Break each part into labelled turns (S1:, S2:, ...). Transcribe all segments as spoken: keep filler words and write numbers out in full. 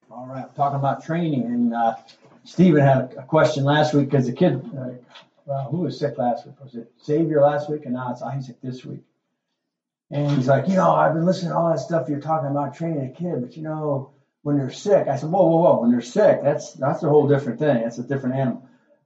S1: All right, I'm talking about training, and uh, Stephen had a question last week because the kid, uh, well, who was sick last week? Was it Xavier last week, and now it's Isaac this week? And he's like, you know, I've been listening to all that stuff you're talking about training a kid, but you know, when they're sick, I said, whoa, whoa, whoa, when they're sick, that's that's a whole different thing. That's a different animal.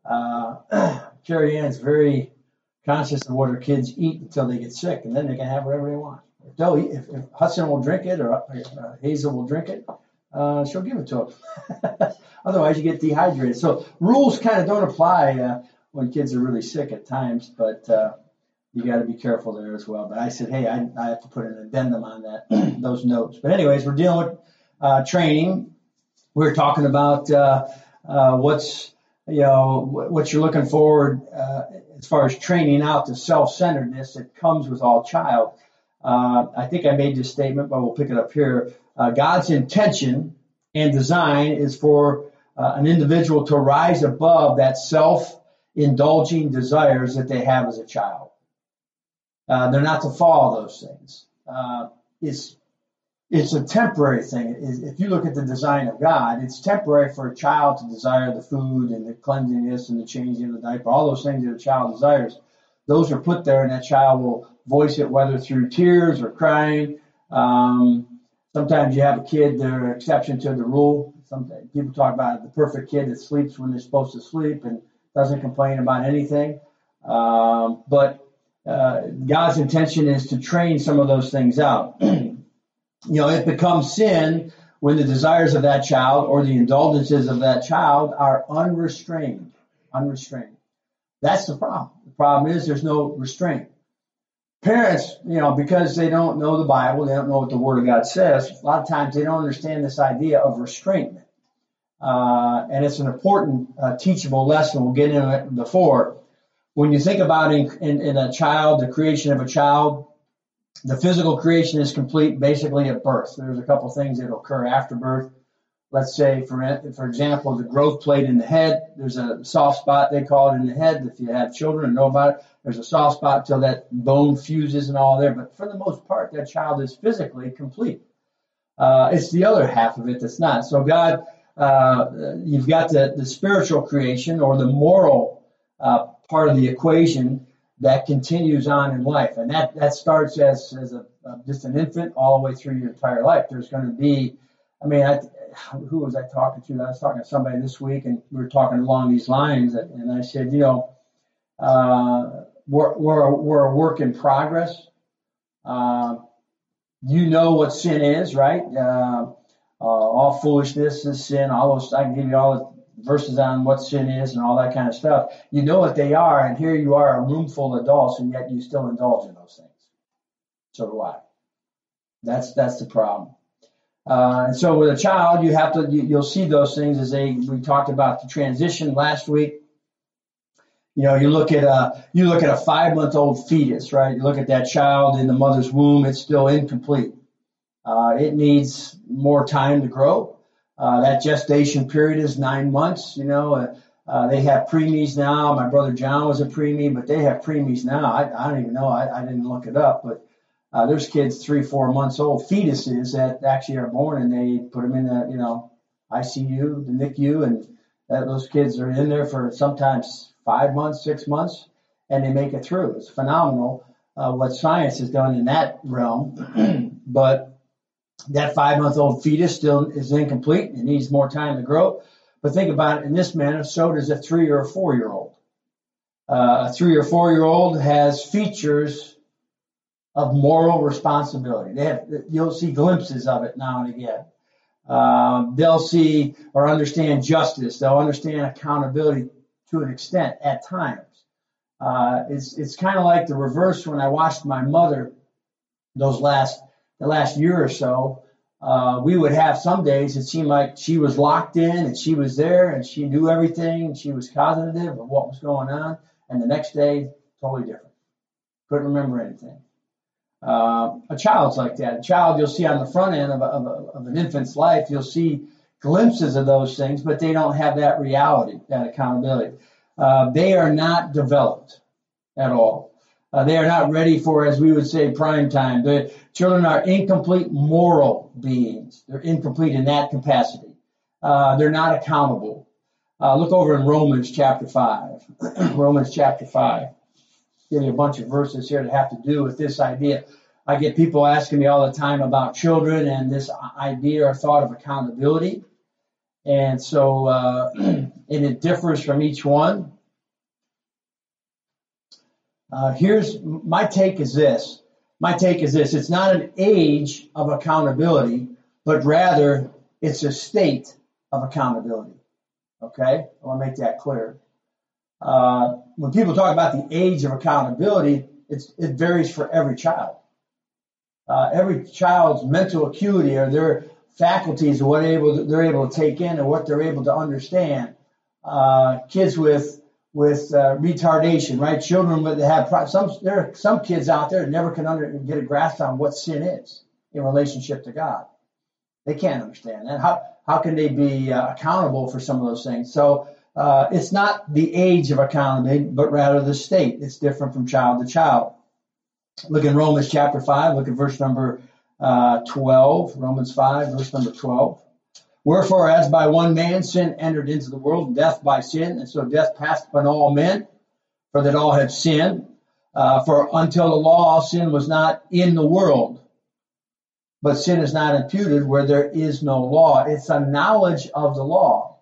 S1: Uh, Carrie Ann's very conscious of what her kids eat until they get sick, and then they can have whatever they want. If they'll eat, if, if Hudson will drink it or uh, Hazel will drink it, uh, she'll give it to them. Otherwise, you get dehydrated. So rules kind of don't apply uh, when kids are really sick at times, but uh, you got to be careful there as well. But I said, hey, I, I have to put an addendum on that, those notes. But anyways, we're dealing with uh, training. We're talking about uh, uh, what's, you know, what you're looking forward uh, as far as training out the self-centeredness that comes with all child. Uh, I think I made this statement, but we'll pick it up here. Uh, God's intention and design is for uh, an individual to rise above that self-indulging desires that they have as a child. Uh, they're not to follow those things. Uh, it's it's a temporary thing. If you look at the design of God, it's temporary for a child to desire the food and the cleanliness and the changing of the diaper, all those things that a child desires. Those are put there, and that child will voice it, whether through tears or crying. Um, sometimes you have a kid, they're an exception to the rule. Sometimes people talk about the perfect kid that sleeps when they're supposed to sleep and doesn't complain about anything. Um, but uh, God's intention is to train some of those things out. You know, it becomes sin when the desires of that child or the indulgences of that child are unrestrained. Unrestrained. That's the problem. The problem is there's no restraint. Parents, you know, because they don't know the Bible, they don't know what the Word of God says, a lot of times they don't understand this idea of restraint. Uh, and it's an important uh, teachable lesson. We'll get into it before. When you think about in, in, in a child, the creation of a child, the physical creation is complete basically at birth. There's a couple things that occur after birth. Let's say, for for example, the growth plate in the head, there's a soft spot, they call it, in the head. If you have children and know about it, there's a soft spot till that bone fuses and all there. But for the most part, that child is physically complete. Uh, it's the other half of it that's not. So God, uh, you've got the, the spiritual creation or the moral uh, part of the equation that continues on in life. And that, that starts as, as a, uh, just an infant all the way through your entire life. There's going to be, I mean, I, who was I talking to? I was talking to somebody this week, and we were talking along these lines. And I said, you know, uh, we're, we're, we're a work in progress. Uh, you know what sin is, right? Uh, uh, all foolishness is sin. All those, I can give you all the verses on what sin is and all that kind of stuff. You know what they are, and here you are, a room full of adults, and yet you still indulge in those things. So do I. That's that's the problem. Uh, and so with a child, you have to you, you'll see those things as they. We talked about the transition last week. You know, you look at a you look at a five month old fetus, right? You look at that child in the mother's womb; it's still incomplete. Uh, it needs more time to grow. Uh, that gestation period is nine months. You know, uh, uh, they have preemies now. My brother John was a preemie, but they have preemies now. I, I don't even know. I, I didn't look it up, but uh, there's kids three, four months old, fetuses that actually are born, and they put them in the, you know, I C U, the N I C U, and that, those kids are in there for sometimes five months, six months, and they make it through. It's phenomenal uh, what science has done in that realm, but that five-month-old fetus still is incomplete. It needs more time to grow. But think about it in this manner, so does a three- or a four-year-old. Uh, a three- or four-year-old has features of moral responsibility. They have, you'll see glimpses of it now and again. Um, they'll see or understand justice. They'll understand accountability to an extent at times. Uh, it's it's kind of like the reverse when I watched my mother those last the last year or so. Uh, we would have some days it seemed like she was locked in and she was there and she knew everything and she was cognitive of what was going on. And the next day, totally different. Couldn't remember anything. Uh, a child's like that. A child you'll see on the front end of, a, of, a, of an infant's life, you'll see glimpses of those things, but they don't have that reality, that accountability. Uh, they are not developed at all. Uh, they are not ready for, as we would say, prime time. The children are incomplete moral beings. They're incomplete in that capacity. uh, they're not accountable. Uh, look over in Romans chapter five. Romans chapter five. Give you a bunch of verses here that have to do with this idea. I get people asking me all the time about children and this idea or thought of accountability. And so, uh, and it differs from each one. Uh, here's my take is this. My take is this. It's not an age of accountability, but rather it's a state of accountability. Okay? I want to make that clear. Uh, when people talk about the age of accountability, it's, it varies for every child. Uh, every child's mental acuity or their faculties or what able to, they're able to take in and what they're able to understand. Uh, kids with with uh, retardation, right? Children that have pro- some. There are some kids out there that never can under, get a grasp on what sin is in relationship to God. They can't understand that. How how can they be uh, accountable for some of those things? So uh, it's not the age of accountability, but rather the state. It's different from child to child. Look in Romans chapter five. Look at verse number uh, twelve. Romans five, verse number twelve. Wherefore, as by one man sin entered into the world, death by sin, and so death passed upon all men, for that all have sinned. Uh, for until the law, sin was not in the world, but sin is not imputed where there is no law. It's a knowledge of the law.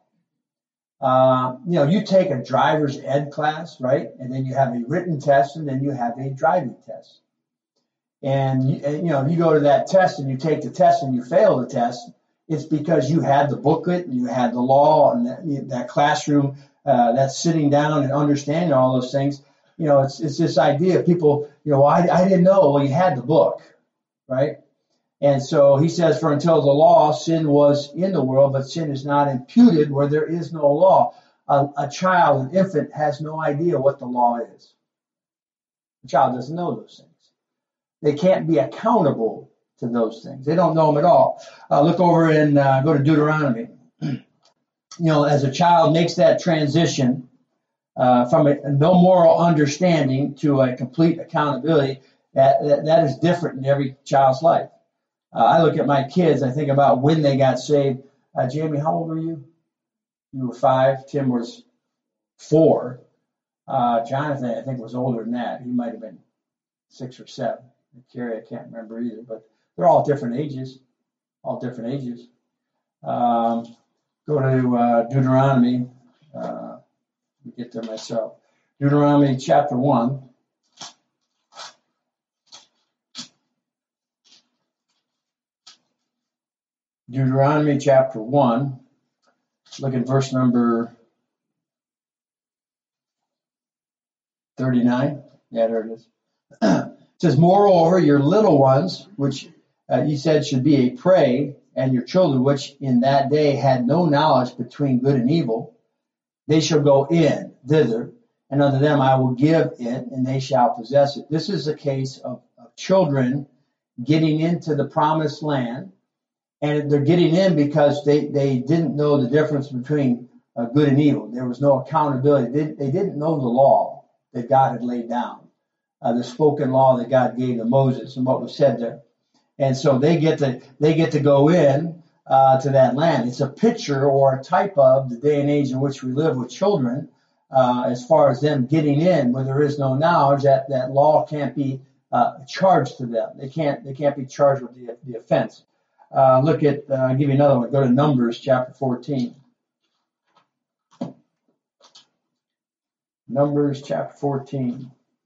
S1: Uh, you know, you take a driver's ed class, right? And then you have a written test, and then you have a driving test. And, you, and, you know, you go to that test and you take the test and you fail the test, it's because you had the booklet and you had the law and that, that classroom, uh, that's sitting down and understanding all those things. You know, it's it's this idea of people, you know, well, I, I didn't know. Well, you had the book, right? And so he says, for until the law, sin was in the world, but sin is not imputed where there is no law. A, a child, an infant, has no idea what the law is. The child doesn't know those things. They can't be accountable to those things. They don't know them at all. Uh, look over and uh, go to Deuteronomy. You know, as a child makes that transition uh, from a, no moral understanding to a complete accountability, that, that, that is different in every child's life. Uh, I look at my kids, I think about when they got saved. Uh, Jamie, how old were you? You were five. Tim was four. Uh, Jonathan, I think, was older than that. He might have been six or seven. Carrie, I can't remember either, but they're all different ages, all different ages. Um, go to uh, Deuteronomy. Uh, let me get there myself. Deuteronomy chapter one. Deuteronomy chapter one. Look at verse number thirty-nine. Yeah, there it is. It says, moreover, your little ones, which uh, you said should be a prey, and your children, which in that day had no knowledge between good and evil, they shall go in thither, and unto them I will give it, and they shall possess it. This is a case of, of children getting into the promised land, and they're getting in because they, they didn't know the difference between uh, good and evil. There was no accountability. They, they didn't know the law that God had laid down. Uh, the spoken law that God gave to Moses and what was said there. And so they get to they get to go in uh, to that land. It's a picture or a type of the day and age in which we live with children, uh, as far as them getting in where there is no knowledge, that, that law can't be uh, charged to them. They can't they can't be charged with the, the offense. Uh, look at, uh, I'll give you another one. Go to Numbers chapter fourteen. Numbers chapter fourteen.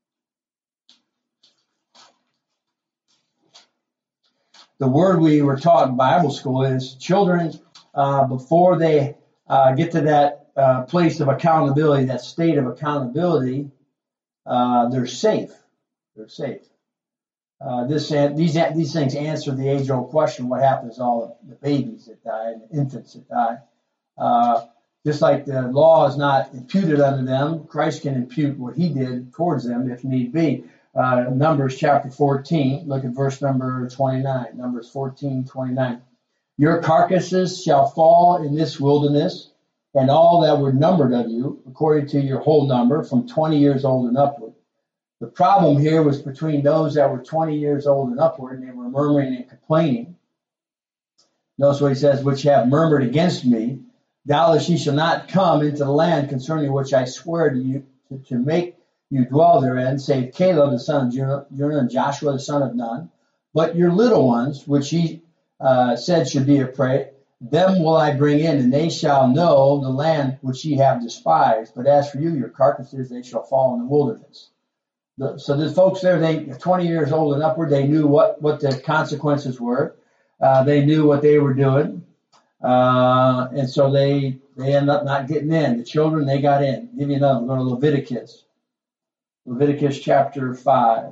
S1: The word we were taught in Bible school is children, uh, before they uh, get to that uh, place of accountability, that state of accountability, uh, they're safe. They're safe. Uh, this these these things answer the age-old question: what happens to all the babies that die and the infants that die? Uh, just like the law is not imputed unto them, Christ can impute what He did towards them if need be. Uh, Numbers chapter fourteen, look at verse number twenty-nine. Numbers fourteen, twenty-nine. Your carcasses shall fall in this wilderness, and all that were numbered of you, according to your whole number, from twenty years old and upward. The problem here was between those that were twenty years old and upward, and they were murmuring and complaining. Notice what he says, which have murmured against me. Doubtless ye shall not come into the land concerning which I swear to you to, to make you dwell therein, save Caleb the son of Jephunneh and Joshua the son of Nun. But your little ones, which he uh, said should be a prey, them will I bring in, and they shall know the land which ye have despised. But as for you, your carcasses, they shall fall in the wilderness. The, so the folks there, they twenty years old and upward, they knew what, what the consequences were. Uh, they knew what they were doing. Uh, and so they they ended up not getting in. The children, they got in. Give you another. Go to Leviticus. Leviticus chapter five.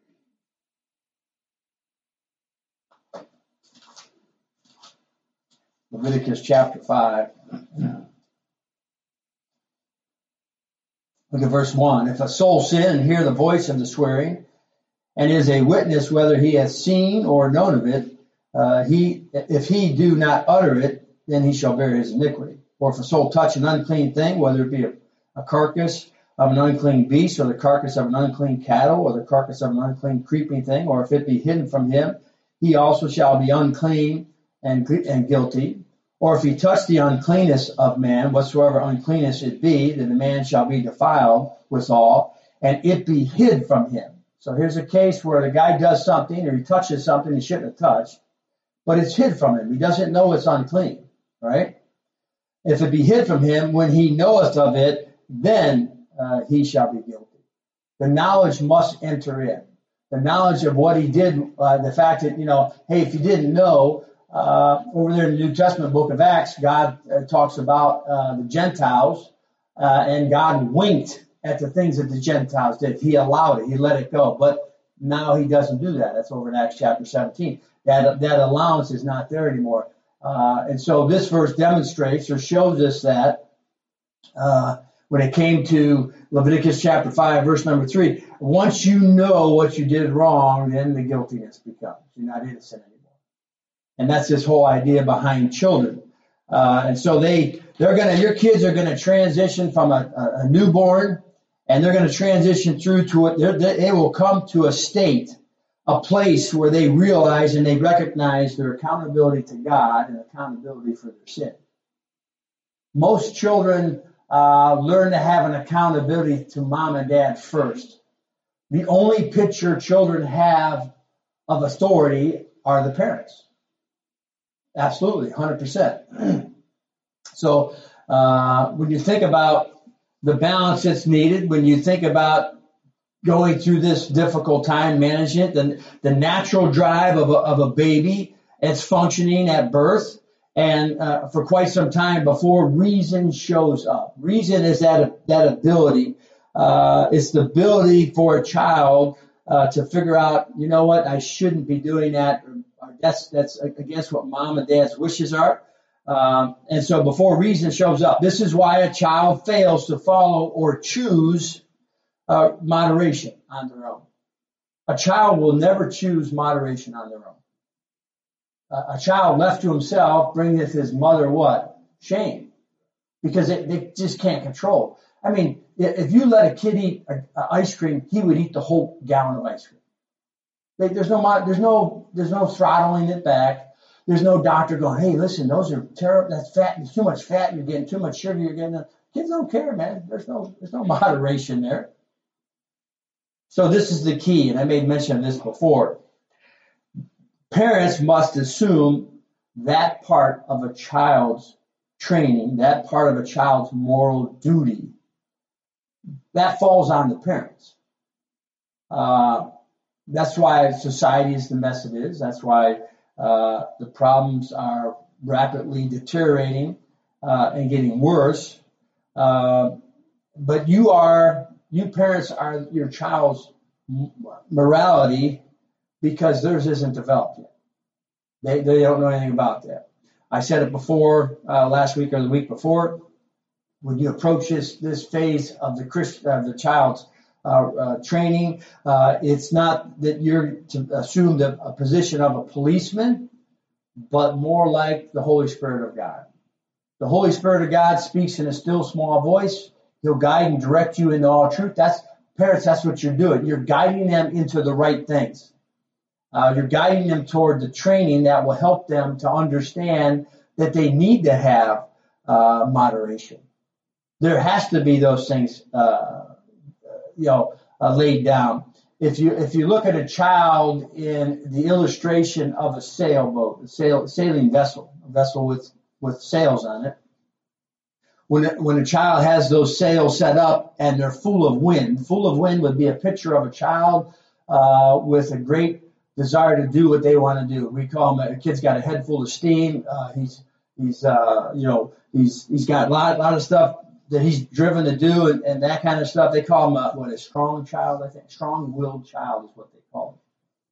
S1: Leviticus chapter five. Look at verse one. If a soul sin and hear the voice of the swearing, and is a witness whether he has seen or known of it, uh, he if he do not utter it, then he shall bear his iniquity. Or if a soul touch an unclean thing, whether it be a, a carcass of an unclean beast, or the carcass of an unclean cattle, or the carcass of an unclean creeping thing, or if it be hidden from him, he also shall be unclean and, and guilty. Or if he touch the uncleanness of man, whatsoever uncleanness it be, then the man shall be defiled withal, and it be hid from him. So here's a case where the guy does something, or he touches something he shouldn't have touched, but it's hid from him. He doesn't know it's unclean, right? If it be hid from him, when he knoweth of it, then uh, he shall be guilty. The knowledge must enter in. The knowledge of what he did, uh, the fact that, you know, hey, if you didn't know, uh, over there in the New Testament book of Acts, God uh, talks about uh, the Gentiles, uh, and God winked at the things that the Gentiles did. He allowed it. He let it go. But now he doesn't do that. That's over in Acts chapter seventeen. That, that allowance is not there anymore. Uh, and so this verse demonstrates or shows us that uh, when it came to Leviticus chapter five, verse number three, once you know what you did wrong, then the guiltiness becomes. You're not innocent anymore. And that's this whole idea behind children. Uh, and so they, they're going to, your kids are going to transition from a, a, a newborn, and they're going to transition through to it. They will come to a state, a place where they realize and they recognize their accountability to God and accountability for their sin. Most children uh, learn to have an accountability to mom and dad first. The only picture children have of authority are the parents. Absolutely, one hundred percent. So uh, when you think about the balance that's needed, when you think about going through this difficult time, managing it, the, the natural drive of a, of a baby, it's functioning at birth and uh, for quite some time before reason shows up. Reason is that, that ability. Uh, it's the ability for a child uh, to figure out, you know what, I shouldn't be doing that. That's that's against what mom and dad's wishes are. Um, and so before reason shows up, this is why a child fails to follow or choose uh, moderation on their own. A child will never choose moderation on their own. Uh, a child left to himself bringeth his mother what? Shame. Because it, they just can't control. I mean, if you let a kid eat a, a ice cream, he would eat the whole gallon of ice cream. There's no, there's no, there's no throttling it back. There's no doctor going, hey, listen, those are terrible. That's fat. There's too much fat. You're getting too much sugar. You're getting. Kids don't care, man. There's no, there's no moderation there. So this is the key, and I made mention of this before. Parents must assume that part of a child's training, that part of a child's moral duty. That falls on the parents. Uh, That's why society is the mess it is. That's why uh, the problems are rapidly deteriorating uh, and getting worse. Uh, but you are, you parents are your child's morality because theirs isn't developed yet. They they don't know anything about that. I said it before uh, last week or the week before. When you approach this this phase of the Christ, of the child's Uh, uh, training, uh, it's not that you're to assume the, a position of a policeman, but more like the Holy Spirit of God. The Holy Spirit of God speaks in a still small voice. He'll guide and direct you into all truth. That's parents. That's what you're doing. You're guiding them into the right things. Uh, you're guiding them toward the training that will help them to understand that they need to have uh, moderation. There has to be those things, uh, you know, uh, laid down. If you if you look at a child in the illustration of a sailboat, a sail, sailing vessel, a vessel with, with sails on it, when it, when a child has those sails set up and they're full of wind, full of wind would be a picture of a child uh, with a great desire to do what they want to do. We call him a kid's got a head full of steam. Uh, he's he's uh, you know he's he's got a lot lot of stuff that he's driven to do and, and that kind of stuff. They call him a, what a strong child, I think. Strong-willed child is what they call him.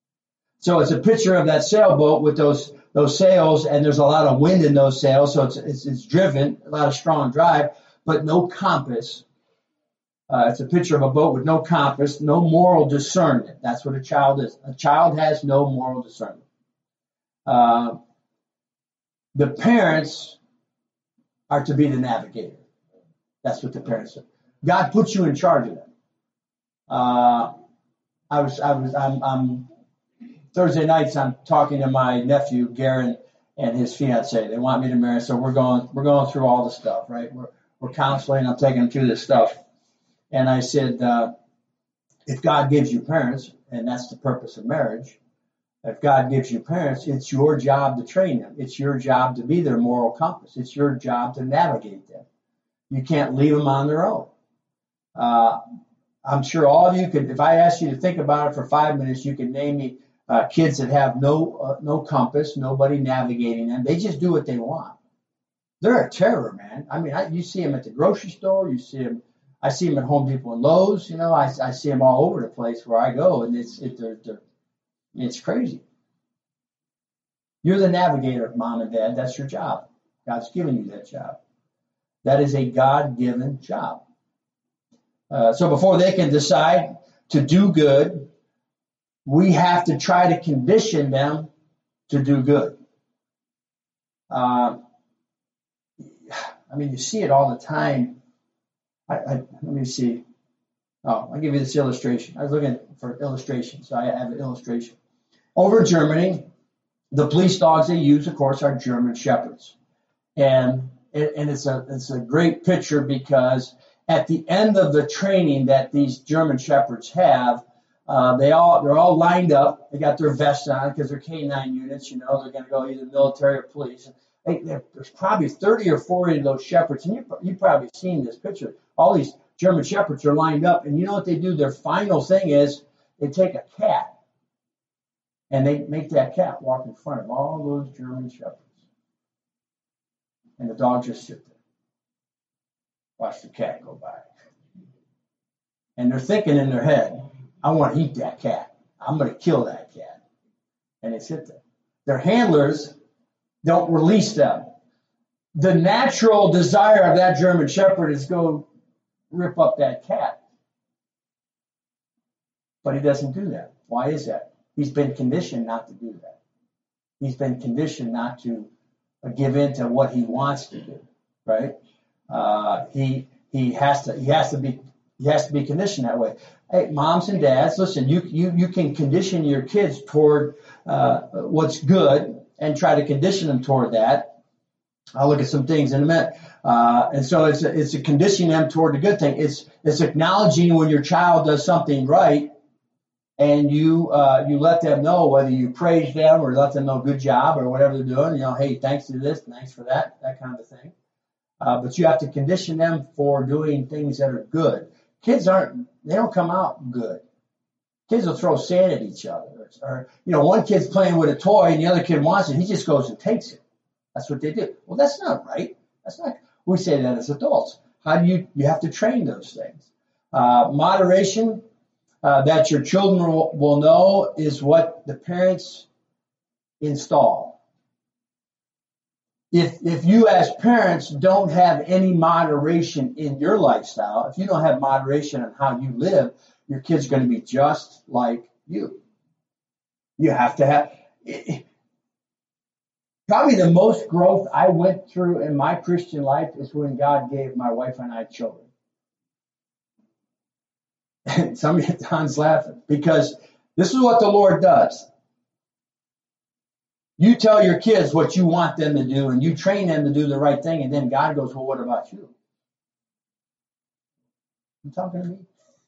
S1: So it's a picture of that sailboat with those those sails, and there's a lot of wind in those sails, so it's it's, it's driven, a lot of strong drive, but no compass. Uh, it's a picture of a boat with no compass, no moral discernment. That's what a child is. A child has no moral discernment. Uh, the parents are to be the navigator. That's what the parents are. God puts you in charge of them. Uh, I was, I was, I'm, I'm Thursday nights. I'm talking to my nephew Garen and his fiance. They want me to marry, so we're going, we're going through all the stuff, right? We're, we're counseling. I'm taking them through this stuff. And I said, uh, if God gives you parents, and that's the purpose of marriage, if God gives you parents, it's your job to train them. It's your job to be their moral compass. It's your job to navigate them. You can't leave them on their own. Uh, I'm sure all of you could, if I asked you to think about it for five minutes, you could name me uh, kids that have no uh, no compass, nobody navigating them. They just do what they want. They're a terror, man. I mean, I, you see them at the grocery store. You see them. I see them at Home Depot and Lowe's. You know, I, I see them all over the place where I go, and it's it, they're, they're, it's crazy. You're the navigator, mom and dad. That's your job. God's given you that job. That is a God-given job. Uh, so before they can decide to do good, we have to try to condition them to do good. Uh, I mean, you see it all the time. I, I, let me see. Oh, I'll give you this illustration. I was looking for illustration, so I have an illustration. Over in Germany, the police dogs they use, of course, are German Shepherds. And and it's a it's a great picture because at the end of the training that these German Shepherds have, uh, they all they're all lined up. They got their vests on because they're K nine units. You know, they're going to go either military or police. They, there's probably thirty or forty of those shepherds, and you you've probably seen this picture. All these German Shepherds are lined up, and you know what they do? Their final thing is they take a cat, and they make that cat walk in front of all those German Shepherds. And the dog just sit there. Watch the cat go by. And they're thinking in their head, I want to eat that cat. I'm going to kill that cat. And they sit there. Their handlers don't release them. The natural desire of that German Shepherd is go rip up that cat. But he doesn't do that. Why is that? He's been conditioned not to do that. He's been conditioned not to give in to what he wants to do, right? Uh, he he has to he has to be he has to be conditioned that way. Hey, moms and dads, listen, you you you can condition your kids toward uh, what's good and try to condition them toward that. I'll look at some things in a minute. Uh, and so it's a, it's a conditioning them toward the good thing. It's it's acknowledging when your child does something right, and you uh, you let them know, whether you praise them or let them know good job or whatever they're doing. You know, hey, thanks to this, thanks for that, that kind of thing. Uh, but you have to condition them for doing things that are good. Kids aren't, they don't come out good. Kids will throw sand at each other. Or, or, you know, one kid's playing with a toy and the other kid wants it. He just goes and takes it. That's what they do. Well, that's not right. That's not, we say that as adults. How do you, you have to train those things. Uh, moderation, uh, that your children will, will know is what the parents install. If if you as parents don't have any moderation in your lifestyle, if you don't have moderation on how you live, your kid's going to be just like you. You have to have, it, probably the most growth I went through in my Christian life is when God gave my wife and I children. And some of you, Don's laughing, because this is what the Lord does. You tell your kids what you want them to do, and you train them to do the right thing, and then God goes, well, what about you? You talking to me?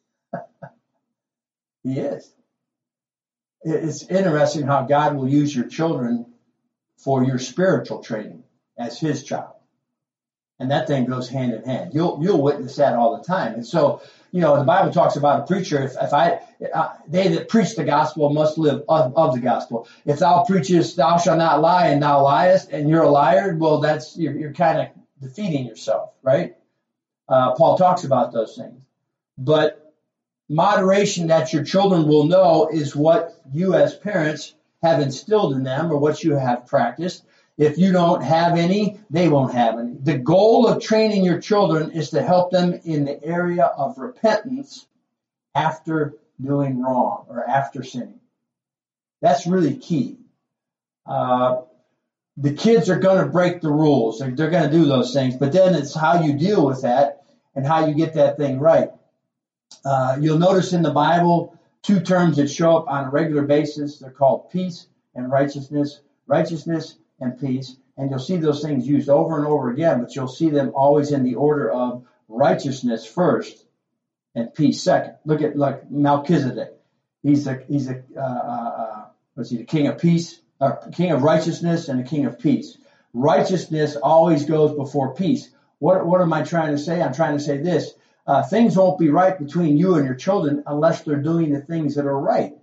S1: He is. It's interesting how God will use your children for your spiritual training as his child. And that thing goes hand in hand. You'll you'll witness that all the time. And so, you know, the Bible talks about a preacher. If, if I, uh, they that preach the gospel must live of, of the gospel. If thou preachest, thou shalt not lie, and thou liest, and you're a liar, well, that's you're, you're kind of defeating yourself, right? Uh, Paul talks about those things. But moderation that your children will know is what you as parents have instilled in them or what you have practiced. If you don't have any, they won't have any. The goal of training your children is to help them in the area of repentance after doing wrong or after sinning. That's really key. Uh, the kids are going to break the rules. They're, they're going to do those things. But then it's how you deal with that and how you get that thing right. Uh, you'll notice in the Bible two terms that show up on a regular basis. They're called peace and righteousness. Righteousness and peace. And you'll see those things used over and over again, but you'll see them always in the order of righteousness first and peace second. Look at like Melchizedek. He's a he's a uh, uh, what's he? The king of peace, or king of righteousness, and the king of peace. Righteousness always goes before peace. What what am I trying to say? I'm trying to say this: uh, things won't be right between you and your children unless they're doing the things that are right.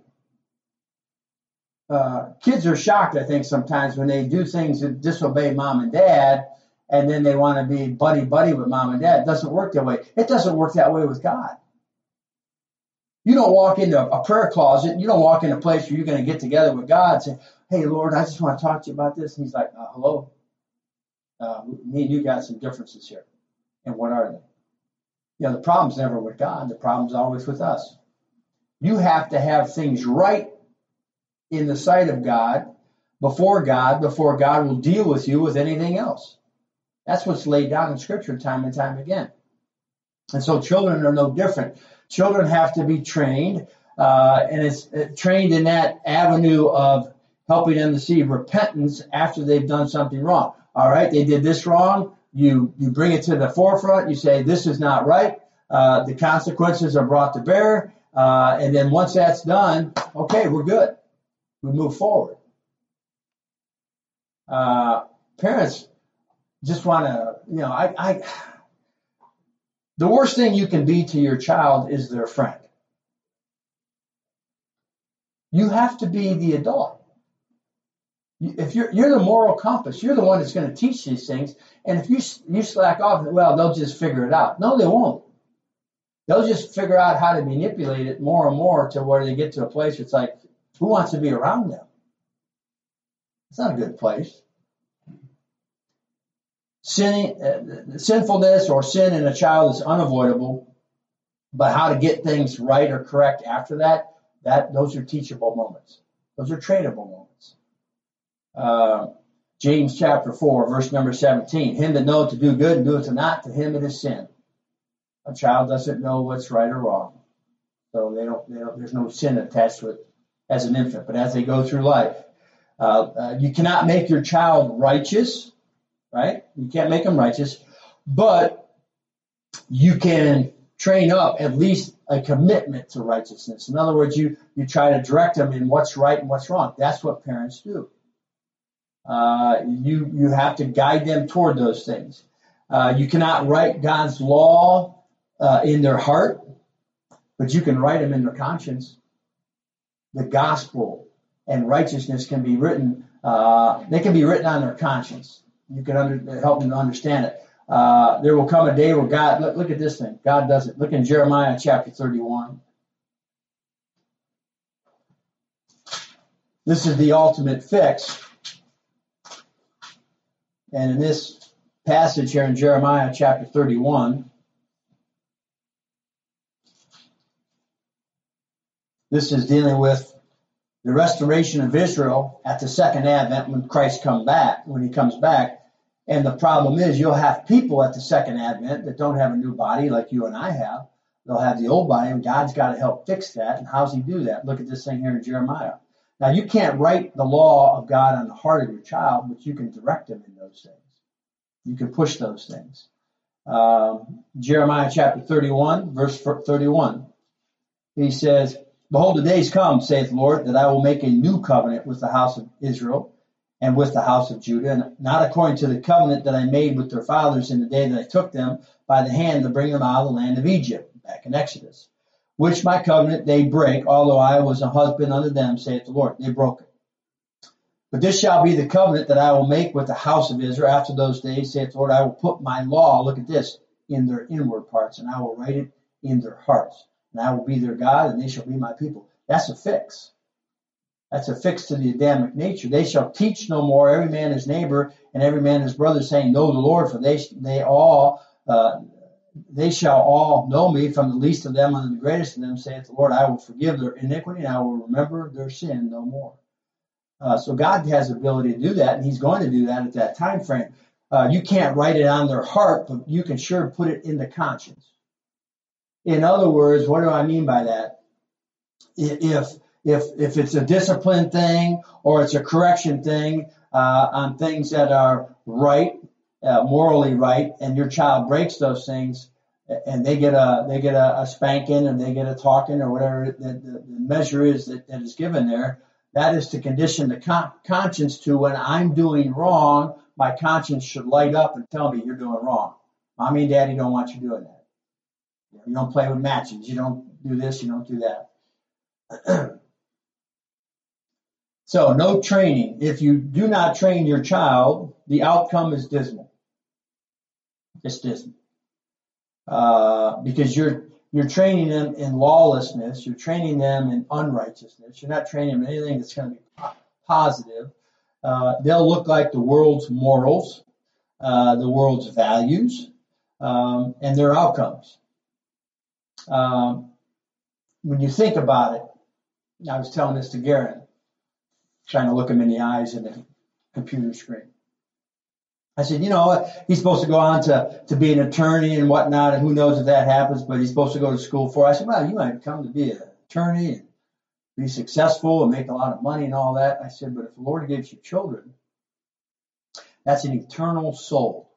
S1: Uh, kids are shocked, I think, sometimes when they do things that disobey mom and dad, and then they want to be buddy-buddy with mom and dad. It doesn't work that way. It doesn't work that way with God. You don't walk into a prayer closet. You don't walk in a place where you're going to get together with God and say, hey, Lord, I just want to talk to you about this. And he's like, uh, hello? Uh, me and you got some differences here. And what are they? You know, the problem's never with God. The problem's always with us. You have to have things right in the sight of God, before God, before God will deal with you with anything else. That's what's laid down in Scripture time and time again. And so children are no different. Children have to be trained, uh, and it's uh, trained in that avenue of helping them to see repentance after they've done something wrong. All right, they did this wrong. You you bring it to the forefront. You say, this is not right. Uh, the consequences are brought to bear. Uh, and then once that's done, okay, we're good. We move forward. Uh, parents just want to, you know, I, I, the worst thing you can be to your child is their friend. You have to be the adult. If you're, you're the moral compass, you're the one that's going to teach these things. And if you, you slack off, well, they'll just figure it out. No, they won't. They'll just figure out how to manipulate it more and more to where they get to a place where it's like, who wants to be around them? It's not a good place. Sinning, uh, sinfulness or sin in a child is unavoidable, but how to get things right or correct after that, that those are teachable moments. Those are trainable moments. Uh, James chapter four, verse number seventeen. Him that knoweth to do good and doeth not, to him it is sin. A child doesn't know what's right or wrong, so they don't. They don't there's no sin attached to it as an infant, but as they go through life, uh, uh, you cannot make your child righteous, right? You can't make them righteous, but you can train up at least a commitment to righteousness. In other words, you, you try to direct them in what's right and what's wrong. That's what parents do. Uh, you, you have to guide them toward those things. Uh, you cannot write God's law uh, in their heart, but you can write them in their conscience. The gospel and righteousness can be written, uh, they can be written on their conscience. You can under, help them to understand it. Uh, there will come a day where God, look, look at this thing. God does it. Look in Jeremiah chapter thirty-one. This is the ultimate fix. And in this passage here in Jeremiah chapter thirty-one, this is dealing with the restoration of Israel at the second advent when Christ come back, when he comes back. And the problem is you'll have people at the second advent that don't have a new body like you and I have. They'll have the old body, and God's got to help fix that. And how's he do that? Look at this thing here in Jeremiah. Now, you can't write the law of God on the heart of your child, but you can direct them in those things. You can push those things. Um, Jeremiah chapter thirty-one, verse thirty-one. He says, behold, the days come, saith the Lord, that I will make a new covenant with the house of Israel and with the house of Judah, and not according to the covenant that I made with their fathers in the day that I took them by the hand to bring them out of the land of Egypt, back in Exodus, which my covenant they break, although I was a husband unto them, saith the Lord. They broke it. But this shall be the covenant that I will make with the house of Israel after those days, saith the Lord. I will put my law, look at this, in their inward parts, and I will write it in their hearts. And I will be their God, and they shall be my people. That's a fix. That's a fix to the Adamic nature. They shall teach no more every man his neighbor and every man his brother, saying, know the Lord, for they they all uh, they shall all know me, from the least of them unto the greatest of them, saith the Lord. I will forgive their iniquity, and I will remember their sin no more. Uh, so God has the ability to do that, and He's going to do that at that time frame. Uh, you can't write it on their heart, but you can sure put it in the conscience. In other words, what do I mean by that? If if if it's a discipline thing or it's a correction thing uh, on things that are right, uh, morally right, and your child breaks those things, and they get a they get a, a spanking and they get a talking or whatever the, the, the measure is that, that is given there, that is to condition the con- conscience to when I'm doing wrong, my conscience should light up and tell me you're doing wrong. Mommy and Daddy don't want you doing that. You don't play with matches. You don't do this. You don't do that. So no training. If you do not train your child, the outcome is dismal. It's dismal. Uh, because you're you're training them in lawlessness. You're training them in unrighteousness. You're not training them in anything that's going to be positive. Uh, they'll look like the world's morals, uh, the world's values, um, and their outcomes. Um, when you think about it, I was telling this to Garen, trying to look him in the eyes in the computer screen. I said, you know, he's supposed to go on to, to be an attorney and whatnot, and who knows if that happens, but he's supposed to go to school for it. I said, well, you might come to be an attorney and be successful and make a lot of money and all that. I said, but if the Lord gives you children, that's an eternal soul.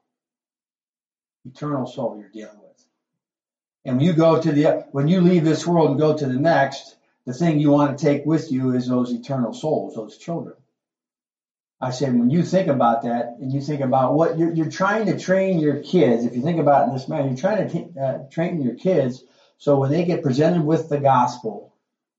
S1: Eternal soul you're dealing with. And when you go to the, when you leave this world and go to the next, the thing you want to take with you is those eternal souls, those children. I said, when you think about that and you think about what you're, you're trying to train your kids, if you think about it in this manner, you're trying to t- uh, train your kids so when they get presented with the gospel,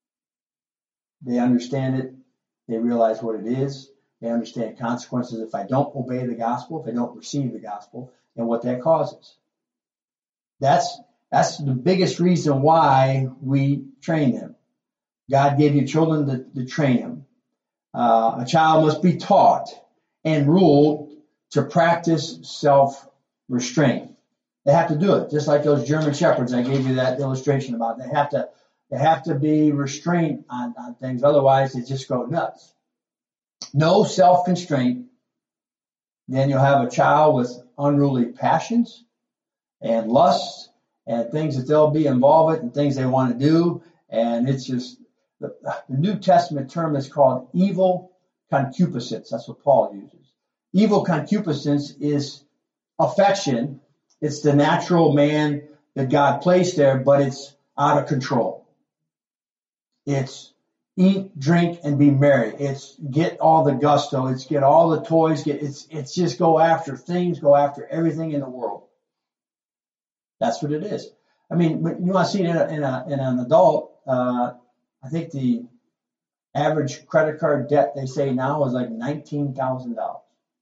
S1: they understand it, they realize what it is, they understand consequences if I don't obey the gospel, if I don't receive the gospel, and what that causes. That's That's the biggest reason why we train them. God gave you children to, to train them. Uh, a child must be taught and ruled to practice self-restraint. They have to do it, just like those German shepherds I gave you that illustration about. They have to, they have to be restrained on, on things, otherwise they just go nuts. No self-constraint, then you'll have a child with unruly passions and lusts and things that they'll be involved with and things they want to do. And it's just, the, the New Testament term is called evil concupiscence. That's what Paul uses. Evil concupiscence is affection. It's the natural man that God placed there, but it's out of control. It's eat, drink, and be merry. It's get all the gusto. It's get all the toys. Get it's it's just go after things, go after everything in the world. That's what it is. I mean, you want to see it in, a, in, a, in an adult. Uh, I think the average credit card debt they say now is like nineteen thousand dollars.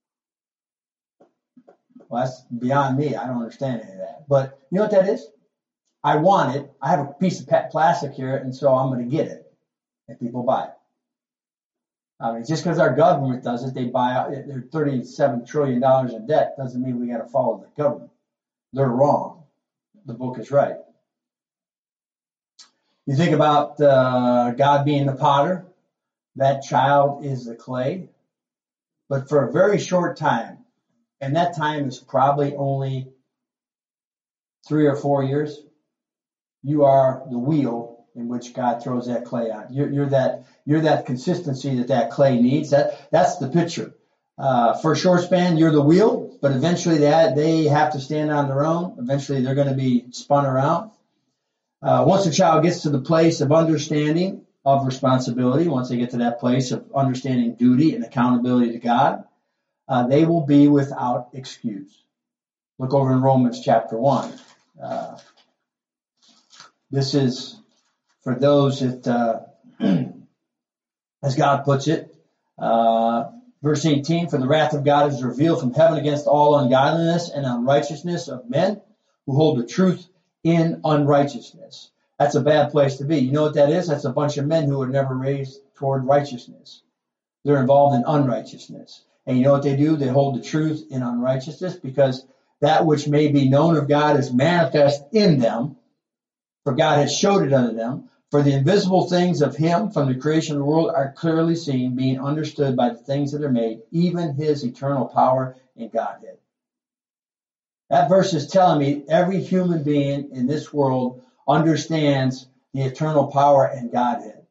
S1: Well, that's beyond me. I don't understand any of that. But you know what that is? I want it. I have a piece of plastic here, and so I'm going to get it. And people buy it. I mean, just because our government does it, they buy out. They're thirty-seven trillion dollars in debt. Doesn't mean we got to follow the government. They're wrong. The book is right. You think about uh, God being the potter. That child is the clay. But for a very short time, and that time is probably only three or four years, you are the wheel in which God throws that clay on. You're, you're that you're that consistency that that clay needs. That that's the picture. Uh, for a short span, you're the wheel, but eventually that they have to stand on their own. Eventually, they're going to be spun around. Uh, once a child gets to the place of understanding of responsibility, once they get to that place of understanding duty and accountability to God, uh, they will be without excuse. Look over in Romans chapter one. Uh, this is for those that, uh, as God puts it, uh, verse eighteen, for the wrath of God is revealed from heaven against all ungodliness and unrighteousness of men who hold the truth in unrighteousness. That's a bad place to be. You know what that is? That's a bunch of men who are never raised toward righteousness. They're involved in unrighteousness. And you know what they do? They hold the truth in unrighteousness because that which may be known of God is manifest in them, for God has showed it unto them. For the invisible things of him from the creation of the world are clearly seen, being understood by the things that are made, even his eternal power and Godhead. That verse is telling me every human being in this world understands the eternal power and Godhead.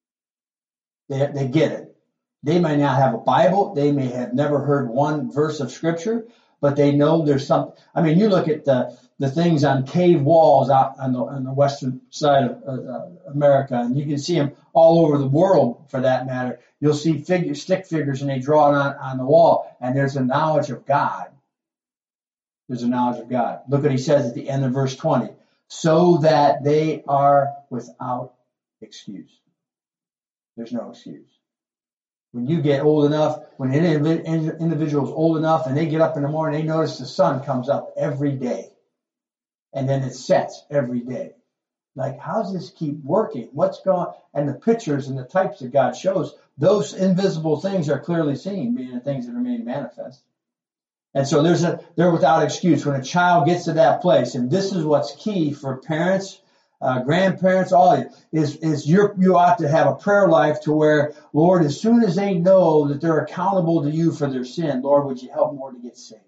S1: They, they get it. They may not have a Bible. They may have never heard one verse of Scripture, but they know there's something. I mean, you look at the, the things on cave walls out on the, on the western side of uh, America, and you can see them all over the world for that matter. You'll see figures, stick figures, and they draw it on, on the wall, and there's a knowledge of God. There's a knowledge of God. Look what he says at the end of verse twenty. So that they are without excuse. There's no excuse. When you get old enough, when an individual is old enough and they get up in the morning, they notice the sun comes up every day. And then it sets every day. Like, how does this keep working? What's going on? And the pictures and the types that God shows, those invisible things are clearly seen, being the things that are made manifest. And so there's a, they're without excuse. When a child gets to that place, and this is what's key for parents, uh, grandparents, all of you, is, is you're, you ought to have a prayer life to where, Lord, as soon as they know that they're accountable to you for their sin, Lord, would you help more to get saved?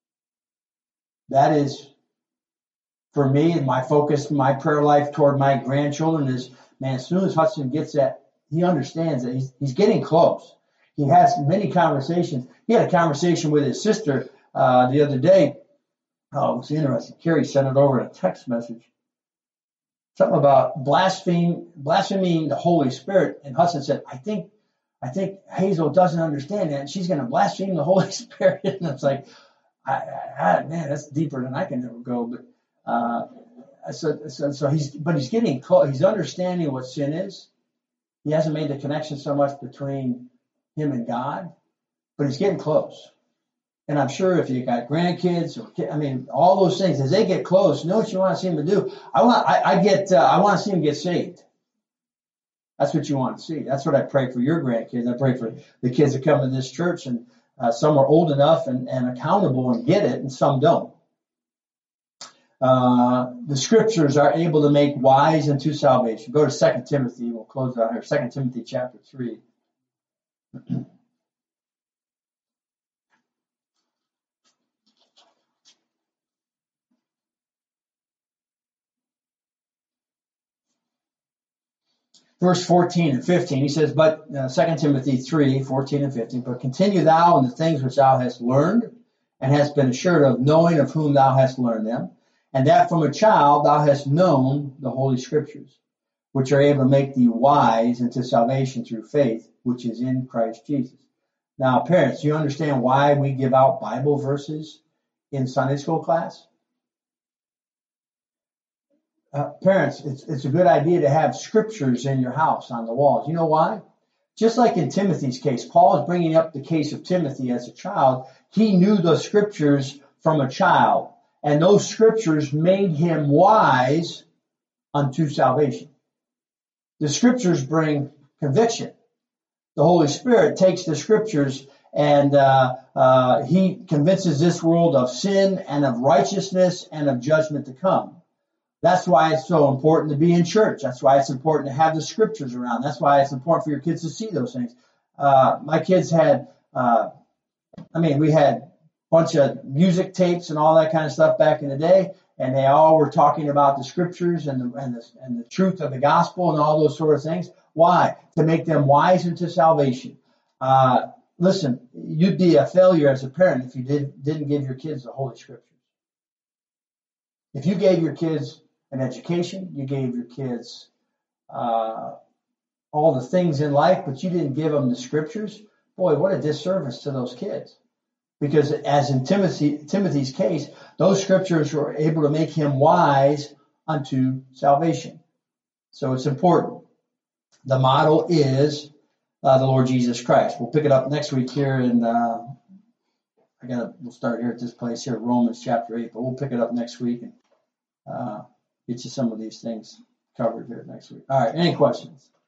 S1: That is, for me, and my focus, my prayer life toward my grandchildren is, man, as soon as Hudson gets that, he understands that he's, he's getting close. He has many conversations. He had a conversation with his sister uh, the other day. Oh, it was interesting. Carrie sent it over in a text message. Something about blaspheme, blaspheming the Holy Spirit. And Hudson said, I think I think Hazel doesn't understand that, and she's going to blaspheme the Holy Spirit. And it's like, I, I, I, man, that's deeper than I can ever go. But uh, so, so, so he's, but he's getting close. He's understanding what sin is. He hasn't made the connection so much between him and God, but he's getting close. And I'm sure if you got grandkids, or I mean, all those things, as they get close, you know what you want to see them to do? I want, I, I get, uh, I want to see them get saved. That's what you want to see. That's what I pray for your grandkids. I pray for the kids that come to this church, and uh, some are old enough and, and accountable and get it, and some don't. Uh, the scriptures are able to make wise unto salvation. Go to Second Timothy. We'll close out here. Second Timothy chapter three. Verse fourteen and fifteen, he says, but uh, Second Timothy three, fourteen and fifteen, but continue thou in the things which thou hast learned and hast been assured of, knowing of whom thou hast learned them, and that from a child thou hast known the Holy Scriptures, which are able to make thee wise unto salvation through faith, which is in Christ Jesus. Now, parents, do you understand why we give out Bible verses in Sunday school class? Uh, parents, it's, it's a good idea to have scriptures in your house on the walls. You know why? Just like in Timothy's case, Paul is bringing up the case of Timothy as a child. He knew the scriptures from a child, and those scriptures made him wise unto salvation. The scriptures bring conviction. The Holy Spirit takes the scriptures and uh, uh, he convinces this world of sin and of righteousness and of judgment to come. That's why it's so important to be in church. That's why it's important to have the scriptures around. That's why it's important for your kids to see those things. Uh, my kids had, uh, I mean, we had a bunch of music tapes and all that kind of stuff back in the day. and they all were talking about the scriptures and the, and the, and the truth of the gospel and all those sort of things. Why? To make them wise unto salvation. Uh, listen, you'd be a failure as a parent if you did, didn't give your kids the Holy Scriptures. If you gave your kids an education, you gave your kids uh, all the things in life, but you didn't give them the Scriptures, boy, what a disservice to those kids. Because as in Timothy, Timothy's case, those Scriptures were able to make him wise unto salvation. So it's important. The model is uh, the Lord Jesus Christ. We'll pick it up next week here in, uh, I gotta, we'll start here at this place here, Romans chapter eight, but we'll pick it up next week and uh, get you some of these things covered here next week. All right, any questions?